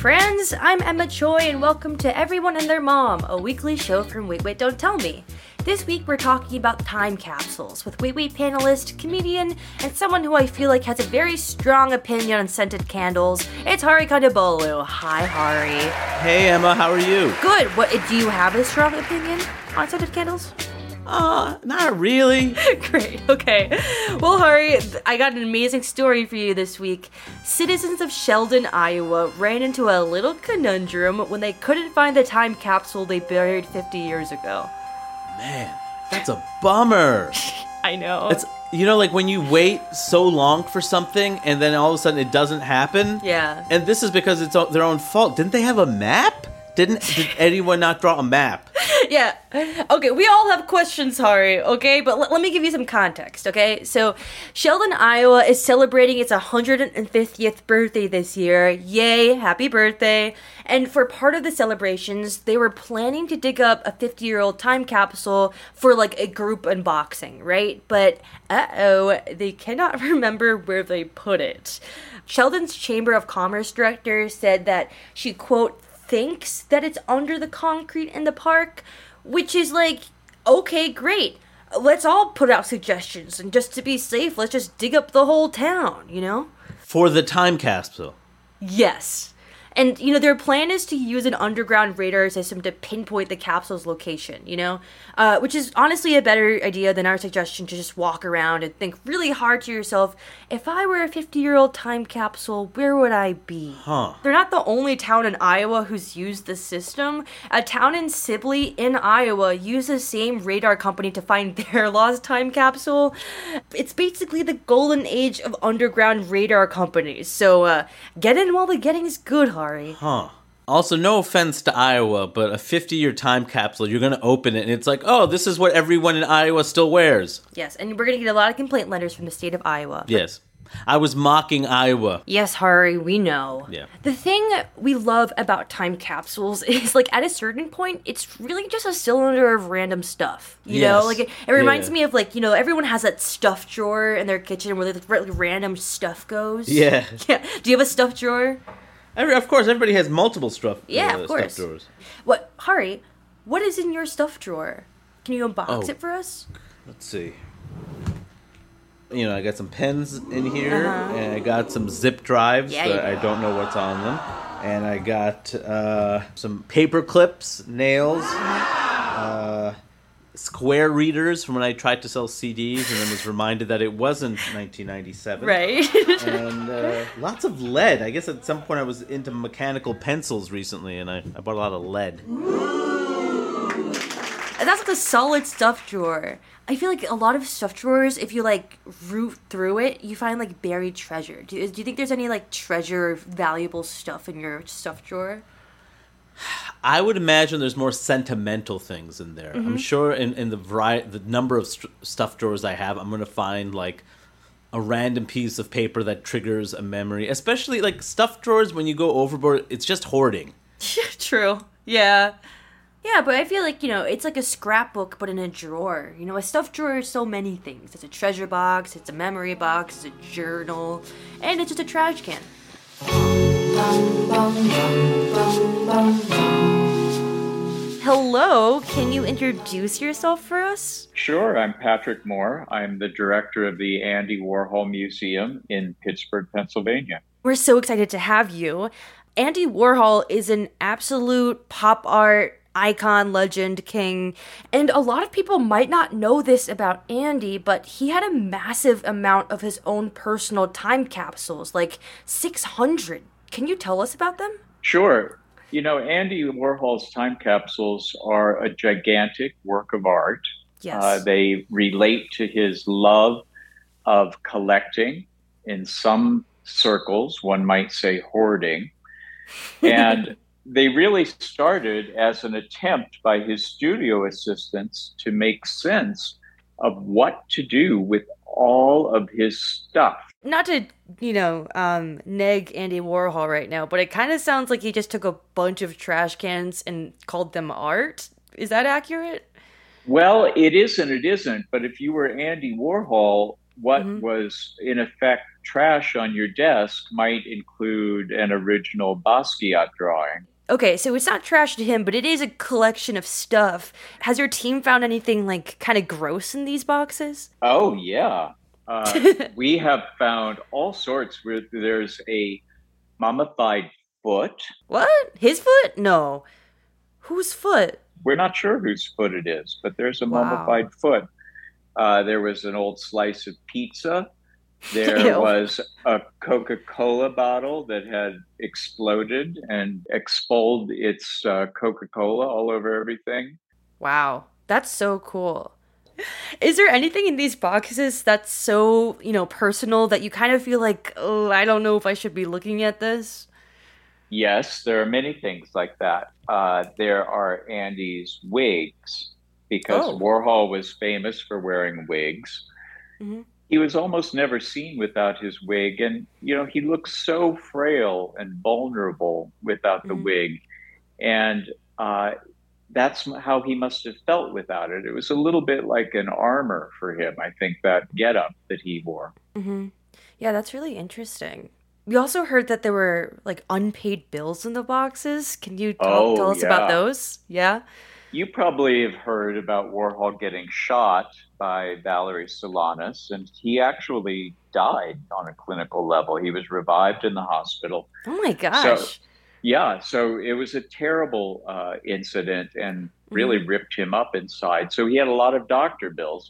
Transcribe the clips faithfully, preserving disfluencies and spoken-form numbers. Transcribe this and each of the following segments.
friends, I'm Emma Choi and welcome to Everyone and Their Mom, a weekly show from Wait Wait Don't Tell Me. This week we're talking about time capsules with Wait Wait panelist, comedian, and someone who I feel like has a very strong opinion on scented candles. It's Hari Kondabolu. Hi, Hari. Hey, Emma, how are you? Good. What, do you have a strong opinion on scented candles? Uh, not really. Great, okay. Well, Hari, I got an amazing story for you this week. Citizens of Sheldon, Iowa ran into a little conundrum when they couldn't find the time capsule they buried fifty years ago. Man, that's a bummer. I know. It's, you know, like when you wait so long for something and then all of a sudden it doesn't happen? Yeah. And this is because it's their own fault. Didn't they have a map? Didn't did anyone not draw a map? Yeah. Okay, we all have questions, Hari, okay? But l- let me give you some context, okay? So, Sheldon, Iowa is celebrating its one hundred fiftieth birthday this year. Yay, happy birthday. And for part of the celebrations, they were planning to dig up a fifty-year-old time capsule for, like, a group unboxing, right? But, uh-oh, they cannot remember where they put it. Sheldon's Chamber of Commerce director said that she, quote, thinks that it's under the concrete in the park, which is like, okay, great. Let's all put out suggestions, and just to be safe, let's just dig up the whole town, you know? For the time capsule. Yes. And, you know, their plan is to use an underground radar system to pinpoint the capsule's location, you know? Uh, which is honestly a better idea than our suggestion to just walk around and think really hard to yourself, if I were a fifty-year-old time capsule, where would I be? Huh. They're not the only town in Iowa who's used the system. A town in Sibley in Iowa used the same radar company to find their lost time capsule. It's basically the golden age of underground radar companies. So, uh, get in while the getting's good, Hari. Huh. Also, no offense to Iowa, but a fifty-year time capsule, you're going to open it, and it's like, oh, this is what everyone in Iowa still wears. Yes, and we're going to get a lot of complaint letters from the state of Iowa. Yes. I was mocking Iowa. Yes, Hari, we know. Yeah. The thing we love about time capsules is, like, at a certain point, it's really just a cylinder of random stuff. You Yes. know? Like, it, it reminds Yeah. me of, like, you know, everyone has that stuff drawer in their kitchen where, like, random stuff goes. Yeah. Yeah. Do you have a stuff drawer? Every, of course, everybody has multiple stuff, Yeah, uh, of course. stuff drawers. What, Hari, what is in your stuff drawer? Can you unbox Oh. it for us? Let's see. You know, I got some pens in here, Uh-huh. and I got some zip drives Yeah, that you I do. don't know what's on them. And I got uh, some paper clips, nails, uh, square readers from when I tried to sell C Ds and then was reminded that it wasn't nineteen ninety-seven. Right. And uh, lots of lead. I guess at some point I was into mechanical pencils recently, and I, I bought a lot of lead. That's like a solid stuff drawer. I feel like a lot of stuff drawers, if you, like, root through it, you find, like, buried treasure. Do you, do you think there's any, like, treasure or valuable stuff in your stuff drawer? I would imagine there's more sentimental things in there. Mm-hmm. I'm sure in, in the variety, the number of st- stuff drawers I have, I'm going to find, like, a random piece of paper that triggers a memory. Especially, like, stuff drawers, when you go overboard, it's just hoarding. True. Yeah. Yeah, but I feel like, you know, it's like a scrapbook, but in a drawer. You know, a stuffed drawer is so many things. It's a treasure box, it's a memory box, it's a journal, and it's just a trash can. Hello, can you introduce yourself for us? Sure, I'm Patrick Moore. I'm the director of the Andy Warhol Museum in Pittsburgh, Pennsylvania. We're so excited to have you. Andy Warhol is an absolute pop art icon, legend, king, and a lot of people might not know this about Andy, but he had a massive amount of his own personal time capsules, like six hundred. Can you tell us about them? Sure. You know, Andy Warhol's time capsules are a gigantic work of art. Yes. Uh, they relate to his love of collecting. In some circles, one might say hoarding. And they really started as an attempt by his studio assistants to make sense of what to do with all of his stuff. Not to, you know, um, neg Andy Warhol right now, but it kind of sounds like he just took a bunch of trash cans and called them art. Is that accurate? Well, it is and it isn't. But if you were Andy Warhol, what Mhm. was in effect trash on your desk might include an original Basquiat drawing. Okay, so it's not trash to him, but it is a collection of stuff. Has your team found anything like kind of gross in these boxes? Oh, yeah. Uh, we have found all sorts. Where there's a mummified foot. What? His foot? No. Whose foot? We're not sure whose foot it is, but there's a Wow. mummified foot. Uh, there was an old slice of pizza. There Ew. was a Coca-Cola bottle that had exploded and expelled its uh, Coca-Cola all over everything. Wow. That's so cool. Is there anything in these boxes that's so, you know, personal that you kind of feel like, oh, I don't know if I should be looking at this? Yes, there are many things like that. Uh, there are Andy's wigs, because Oh. Warhol was famous for wearing wigs. Hmm. He was almost never seen without his wig. And, you know, he looked so frail and vulnerable without the Hmm. wig. And uh, that's how he must have felt without it. It was a little bit like an armor for him, I think, that getup that he wore. Hmm. Yeah, that's really interesting. We also heard that there were like unpaid bills in the boxes. Can you tell, Oh, tell us about yeah. those? Yeah. You probably have heard about Warhol getting shot by Valery Solanas, and he actually died on a clinical level. He was revived in the hospital. Oh my So, gosh. yeah, so it was a terrible uh, incident and really Hmm. ripped him up inside. So he had a lot of doctor bills.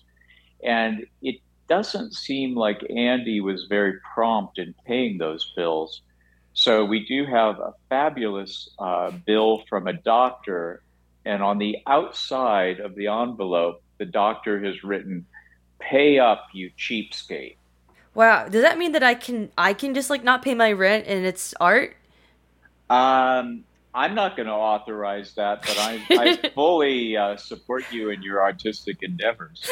And it doesn't seem like Andy was very prompt in paying those bills. So we do have a fabulous uh, bill from a doctor. And on the outside of the envelope, the doctor has written, "Pay up, you cheapskate." Wow. Does that mean that I can I can just like not pay my rent and it's art? Um, I'm not going to authorize that, but I, I fully uh, support you in your artistic endeavors.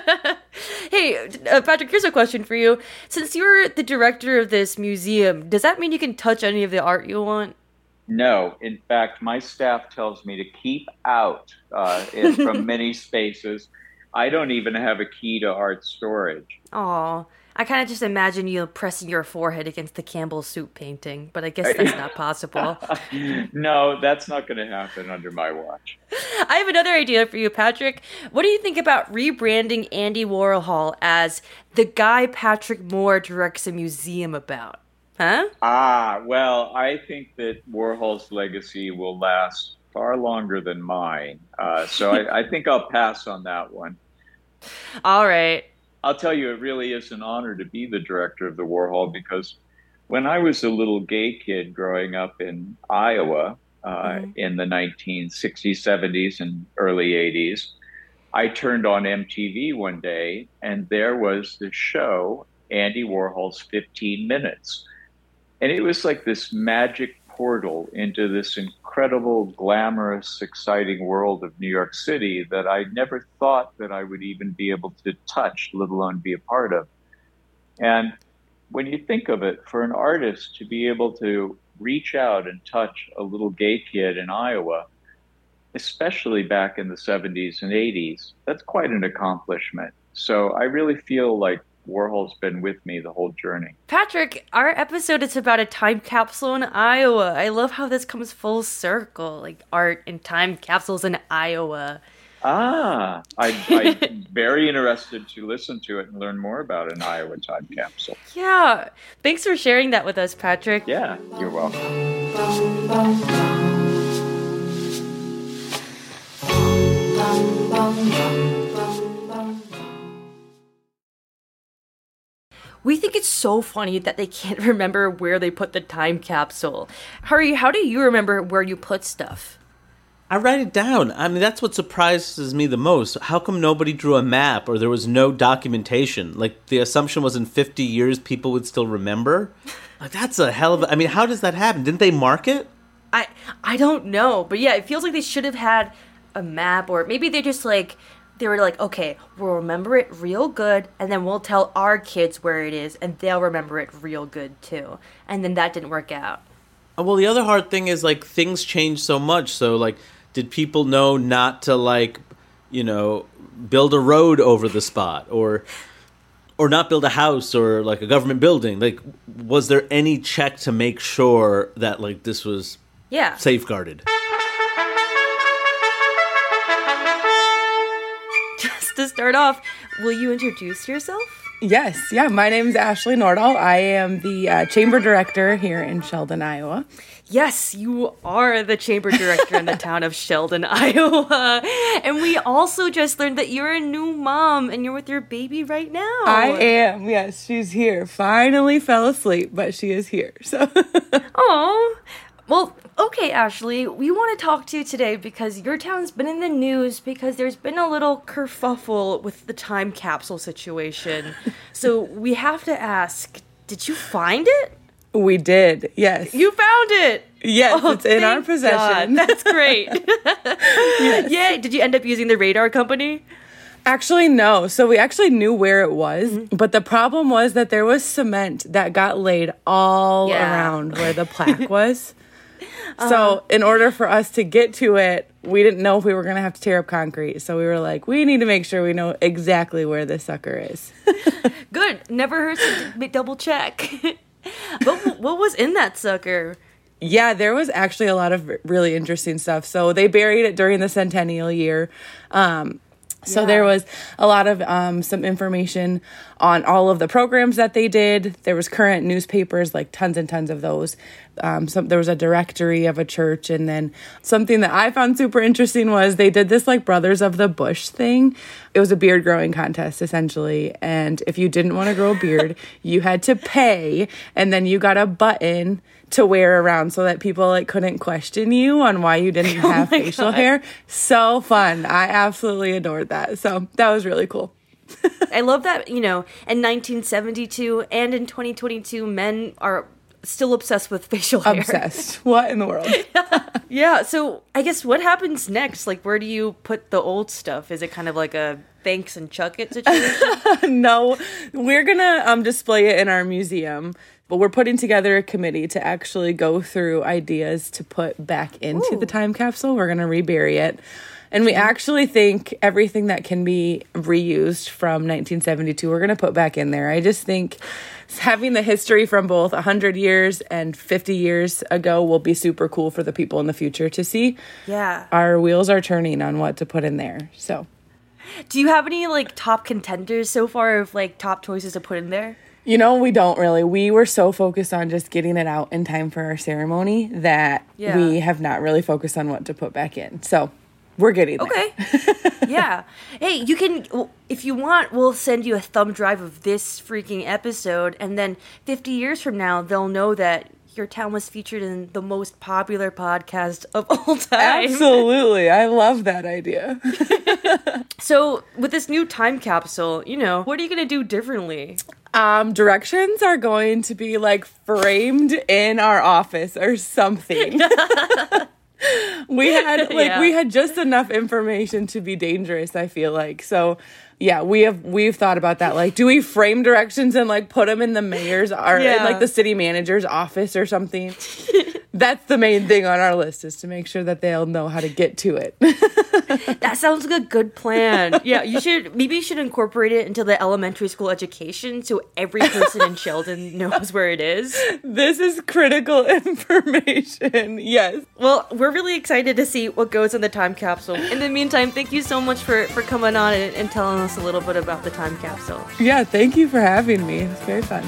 Hey, uh, Patrick, here's a question for you. Since you're the director of this museum, does that mean you can touch any of the art you want? No, in fact, my staff tells me to keep out uh, in, from many spaces. I don't even have a key to art storage. Aw, I kind of just imagine you pressing your forehead against the Campbell soup painting, but I guess that's not possible. No, that's not going to happen under my watch. I have another idea for you, Patrick. What do you think about rebranding Andy Warhol as the guy Patrick Moore directs a museum about? Huh? Ah, well, I think that Warhol's legacy will last far longer than mine. Uh, so I, I think I'll pass on that one. All right. I'll tell you, it really is an honor to be the director of the Warhol, because when I was a little gay kid growing up in Iowa uh, Mhm. in the nineteen sixties, seventies, and early eighties, I turned on M T V one day and there was the show, Andy Warhol's fifteen minutes. And it was like this magic portal into this incredible, glamorous, exciting world of New York City that I never thought that I would even be able to touch, let alone be a part of. And when you think of it, for an artist to be able to reach out and touch a little gay kid in Iowa, especially back in the seventies and eighties, that's quite an accomplishment. So I really feel like Warhol's been with me the whole journey. Patrick, our episode is about a time capsule in Iowa. I love how this comes full circle, like art and time capsules in Iowa. Ah, I, I'm very interested to listen to it and learn more about an Iowa time capsule. Yeah. Thanks for sharing that with us, Patrick. Yeah, you're welcome. We think it's so funny that they can't remember where they put the time capsule. Hari, how do you remember where you put stuff? I write it down. I mean, that's what surprises me the most. How come nobody drew a map or there was no documentation? Like, the assumption was in fifty years people would still remember? Like, that's a hell of a... I mean, how does that happen? Didn't they mark it? I I don't know, but yeah, it feels like they should have had a map, or maybe they just like they were like, okay, we'll remember it real good, and then we'll tell our kids where it is, and they'll remember it real good too. And then that didn't work out. Well, the other hard thing is, like, things change so much. So, like, did people know not to, like, you know, build a road over the spot? Or or not build a house or like a government building. Like, was there any check to make sure that like this was yeah. safeguarded? Just to start off, will you introduce yourself? Yes, yeah, my name's Ashley Nordahl. I am the uh, chamber director here in Sheldon, Iowa. Yes, you are the chamber director in the town of Sheldon, Iowa. And we also just learned that you're a new mom and you're with your baby right now. I am, yes, she's here. Finally fell asleep, but she is here. So, oh, well, okay, Ashley, we want to talk to you today because your town's been in the news because there's been a little kerfuffle with the time capsule situation. So we have to ask, did you find it? We did, yes. You found it! Yes, oh, it's in our possession. God. That's great. Yes. Yay! Did you end up using the radar company? Actually, no. So we actually knew where it was, mm-hmm. but the problem was that there was cement that got laid all yeah. around where the plaque was. Uh-huh. So in order for us to get to it, we didn't know if we were going to have to tear up concrete. So we were like, we need to make sure we know exactly where this sucker is. Good. Never hurts to double check. But what was in that sucker? Yeah, there was actually a lot of really interesting stuff. So they buried it during the centennial year. Um, so yeah. there was a lot of um, some information on all of the programs that they did. There was current newspapers, like tons and tons of those. Um, some, there was a directory of a church. And then something that I found super interesting was they did this like Brothers of the Bush thing. It was a beard growing contest, essentially. And if you didn't want to grow a beard, you had to pay. And then you got a button to wear around so that people like couldn't question you on why you didn't have oh facial God. hair. So fun. I absolutely adored that. So that was really cool. I love that, you know, in nineteen seventy-two and in twenty twenty-two, men are still obsessed with facial hair. Obsessed. What in the world? Yeah, so I guess what happens next? Like, where do you put the old stuff? Is it kind of like a thanks and chuck it situation? No, we're going to um, display it in our museum. But we're putting together a committee to actually go through ideas to put back into Ooh. the time capsule. We're going to rebury it. And we actually think everything that can be reused from nineteen seventy-two, we're going to put back in there. I just think having the history from both one hundred years and fifty years ago will be super cool for the people in the future to see. Yeah. Our wheels are turning on what to put in there. So, do you have any like top contenders so far of like top choices to put in there? You know, we don't really. We were so focused on just getting it out in time for our ceremony that yeah. we have not really focused on what to put back in. So we're getting there. Okay. Yeah. Hey, you can, if you want, we'll send you a thumb drive of this freaking episode. And then fifty years from now, they'll know that your town was featured in the most popular podcast of all time. Absolutely. I love that idea. So with this new time capsule, you know, what are you going to do differently? Um, directions are going to be like framed in our office or something. We had like yeah. we had just enough information to be dangerous, I feel like. So yeah, we have we've thought about that. Like, do we frame directions and like put them in the mayor's or yeah. in like the city manager's office or something? That's the main thing on our list, is to make sure that they'll know how to get to it. That sounds like a good plan. Yeah, you should maybe you should incorporate it into the elementary school education so every person in Sheldon knows where it is. This is critical information. Yes. Well, we're really excited to see what goes in the time capsule. In the meantime, thank you so much for, for coming on and, and telling us a little bit about the time capsule. Yeah, thank you for having me. It's very fun.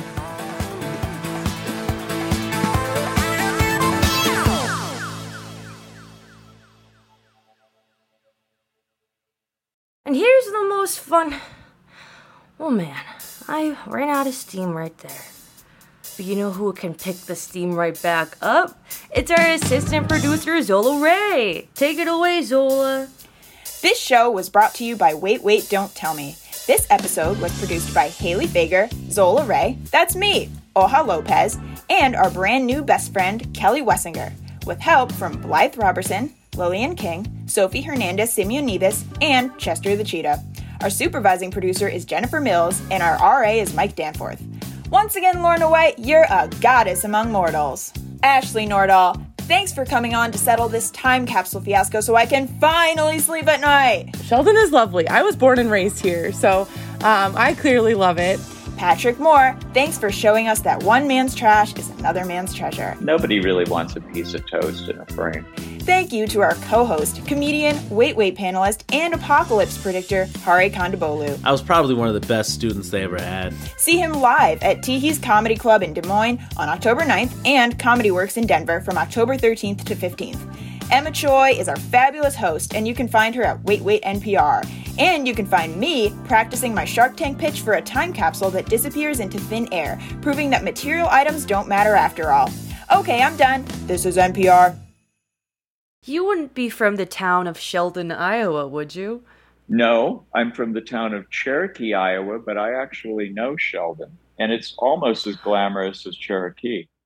And here's the most fun... Oh man, I ran out of steam right there. But you know who can pick the steam right back up? It's our assistant producer, Zola Ray. Take it away, Zola. This show was brought to you by Wait, Wait, Don't Tell Me. This episode was produced by Haley Fager, Zola Ray, that's me, Oha Lopez, and our brand new best friend, Kelly Wessinger, with help from Blythe Robertson, Lillian King, Sophie Hernandez Simeonidis, and Chester the Cheetah. Our supervising producer is Jennifer Mills, and our R A is Mike Danforth. Once again, Lorna White, you're a goddess among mortals. Ashley Nordahl, thanks for coming on to settle this time capsule fiasco so I can finally sleep at night. Sheldon is lovely. I was born and raised here, so um, I clearly love it. Patrick Moore, thanks for showing us that one man's trash is another man's treasure. Nobody really wants a piece of toast in a frame. Thank you to our co-host, comedian, Wait Wait panelist, and apocalypse predictor, Hari Kondabolu. I was probably one of the best students they ever had. See him live at Teehee's Comedy Club in Des Moines on October ninth and Comedy Works in Denver from October thirteenth to fifteenth. Emma Choi is our fabulous host, and you can find her at Wait Wait N P R. And you can find me practicing my Shark Tank pitch for a time capsule that disappears into thin air, proving that material items don't matter after all. Okay, I'm done. This is N P R. You wouldn't be from the town of Sheldon, Iowa, would you? No, I'm from the town of Cherokee, Iowa, but I actually know Sheldon, and it's almost as glamorous as Cherokee.